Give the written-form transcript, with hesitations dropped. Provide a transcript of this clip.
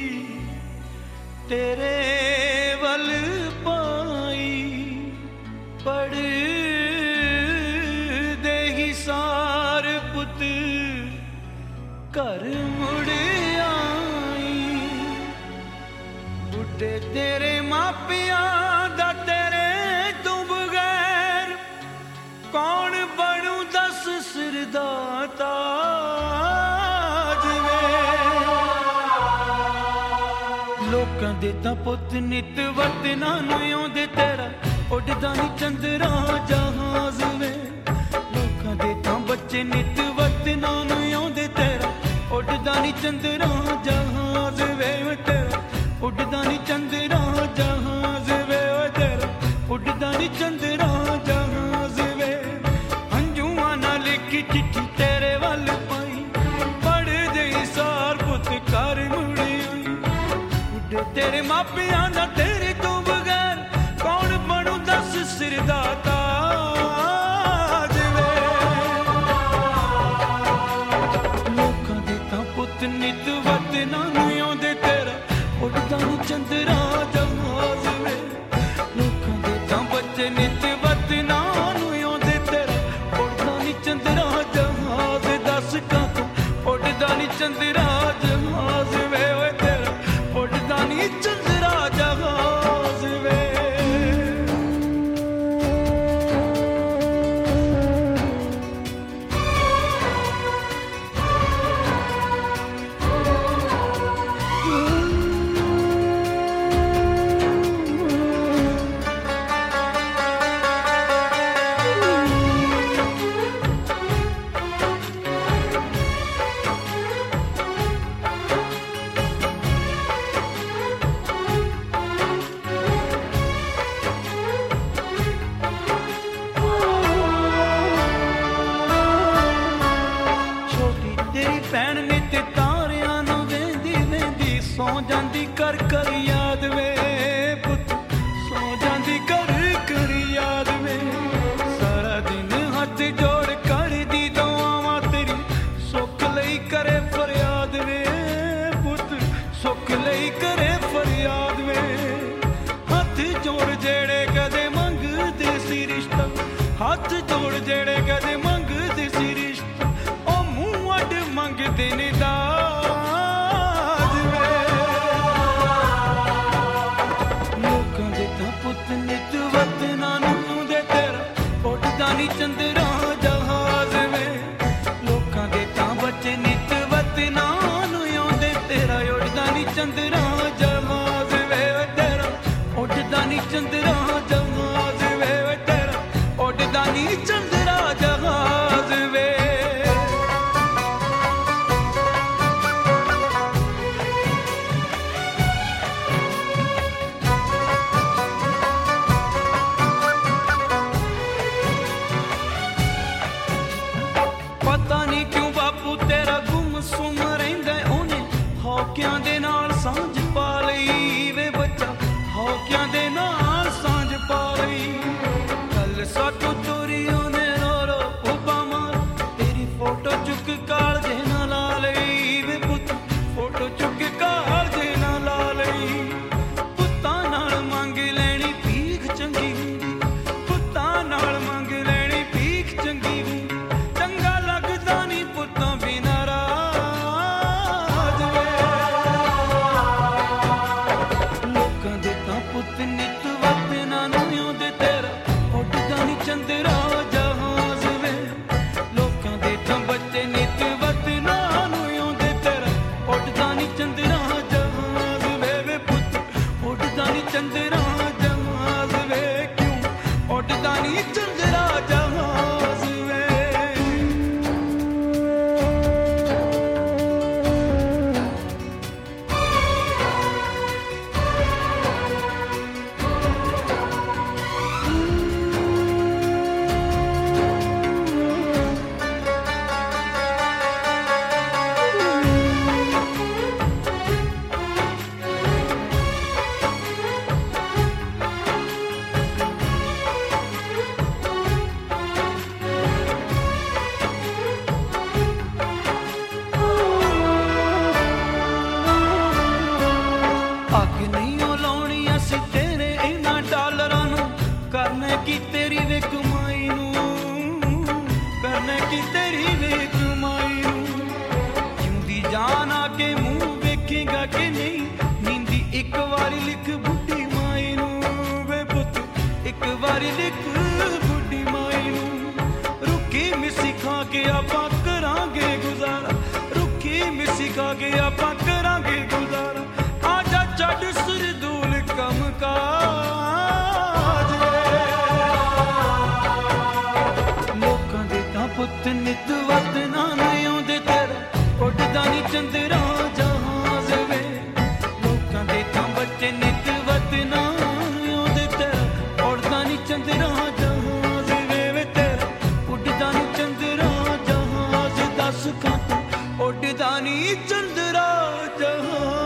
तेरे वल पाई पढ़ दे ही सार पुत घर मुड़ आई। बुढ़े तेरे मापिया दा तेरे तू बगैर कौन बनू दस सिर दा ताज वे। लोकां दे तां पुत नित वतनां नूं आउंदे तेरा उडदा नी चंदरा जहाज वे। लोकां दे तां बच्चे नित वतनां नूं आउंदे तेरा उडदा नी चंदरा जहाज वे। तेरा उडदा नी चंदरा जहाज वे। तेरा उडदा नी चंदरा जहाज वे। हंझूआं नाल लिखी चिट्ठी तेरे वल पाई पढ़ दे सार पुत घर मुड़ आई। बुढ़े तेरे मापियां दा तेरे तो बगैर कौन बनू दस सिर दा ताज वे। लोकां दे तां पुत नित वतनां नूं आउंदे तेरा उडदा नी चंदरा जहाज वे। लोकां दे तां बच्चे नित वतनां नूं आउंदे तेरा उडदा नी चंदरा जहाज। दस कातों उडदा नी चंदरा जहाज वे। तेरा उडदा नी चंदरा जहाज वे। भैन ने ते तारियां नूं वेंदी वेंदी सौ जांदी कर कर याद वे। पुत सौ जांदी कर कर याद वे। सारा दिन हथ जोड़ कर दी दुआवां तेरी सुख लई करे फरियाद वे। पुत सुख लई करे फरियाद वे। हथ जोड़ जेड़े कदे मंगदे सी रिश्ता हथ जोड़ जेड़े कदे मंगदे सी रिश्ता मंगदे ने दाज वे। लोकां दे तां पुत नित वतनां नूं आउंदे तेरा उडदा नी चंदरा जहाज वे। लोकां दे तां बच्चे नित वतनां नूं आउंदे तेरा उडदा नी चंदरा जहाज वे। तेरा उडदा नी चंदरा जहाज वे। तेरा उडदा नी चंदरा जहाज वे। पता नहीं क्यों बापू तेरा गुम सुम रहिंदा ओने हौकियां दे नाल सांझ पा लई। ਅੱਗ ਨਹੀਂ ਉਹ ਲਾਉਣੀ ਅਸੀਂ ਤੇਰੇ ਇਹਨਾਂ ਡਾਲਰਾਂ ਨੂੰ, ਕਰਨਾ ਕੀ ਤੇਰੀ ਵੇ ਕਮਾਈ ਨੂੰ, ਕਰਨਾ ਕੀ ਤੇਰੀ ਵੇ ਕਮਾਈ ਨੂੰ। ਜਿਉਂਦੀ ਜਾਨ ਆ ਕੇ ਮੂੰਹ ਵੇਖੇਗਾ ਕਿ ਨਹੀਂ, ਨੀਂਦੀ ਇੱਕ ਵਾਰੀ ਲਿਖ ਬੁੱਢੀ ਮਾਈ ਨੂੰ ਵੇ ਪੁੱਤ, ਇੱਕ ਵਾਰੀ ਲਿਖ ਬੁੱਢੀ ਮਾਈ ਨੂੰ। ਰੁੱਖੀ ਮਿੱਸੀ ਖਾ ਕੇ ਆਪਾਂ ਕਰਾਂਗੇ ਗੁਜ਼ਾਰਾ, ਰੁੱਖੀ ਮਿੱਸੀ ਖਾ ਕੇ ਆਪਾਂ ਕਰਾਂਗੇ ਗੁਜ਼ਾਰਾ। ਆਜਾ ਛੱਡ ਸਰਦੂਲ ਕੰਮ ਕਾਜ, ਲੋਕਾਂ ਦੇ ਤਾਂ ਪੁੱਤ ਨਿਤ ਵਤਨਾਂ ਨੂੰ ਆਉਂਦੇ, ਤੇਰਾ ਉੱਡਦਾ ਨੀ ਚੰਦਰਾ ਜਹਾਜ਼ ਵੇ। ਲੋਕਾਂ ਦੇ ਤਾਂ ਬੱਚੇ ਨਿਤ ਵਤਨਾਂ ਨੂੰ ਆਉਂਦੇ, ਤੇਰਾ ਉੱਡਦਾ ਨੀ ਚੰਦਰਾ ਜਹਾਜ਼ ਵੇ। ਤੇਰਾ ਉੱਡਦਾ ਨੀ ਚੰਦਰਾ ਜਹਾਜ਼, ਦੱਸ ਖਾਂ ਤੂੰ ਉੱਡਦਾ ਨੀ ਚੰਦਰਾ ਜਹਾਜ਼।